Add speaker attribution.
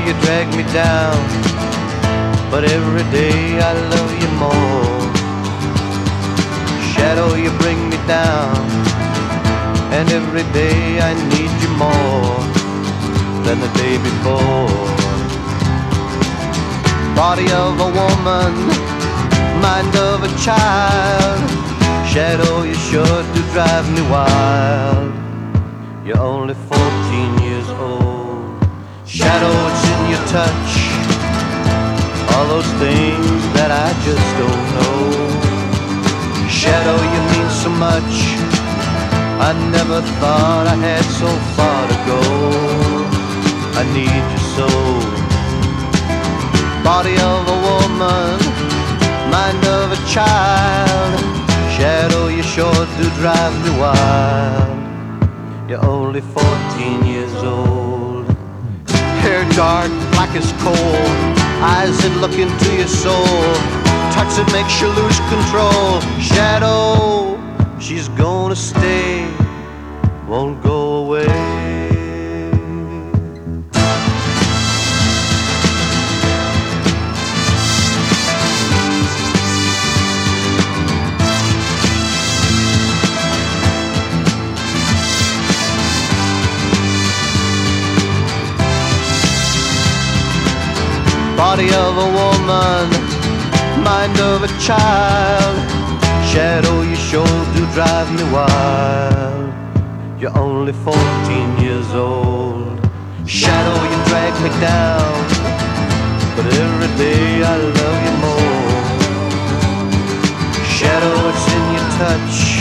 Speaker 1: you drag me down, but every day I love you more. Shadow, you bring me down, and every day I need you more than the day before. Body of a woman, mind of a child. Shadow, you sure do drive me wild. You're only 14 years old. Shadow, it's in your touch, all those things that I just don't know. Shadow, you mean so much, I never thought I had so far to go. I need you so. Body of a woman, mind of a child. Shadow, you sure do drive me wild. You're only 14 years old. Hair dark, black as coal, eyes that look into your soul, touch that makes you lose control. Shadow, she's gonna stay, won't go away. Body of a woman, mind of a child. Shadow, you sure do drive me wild. You're only 14 years old. Shadow, you drag me down, but every day I love you more. Shadow, it's in your touch,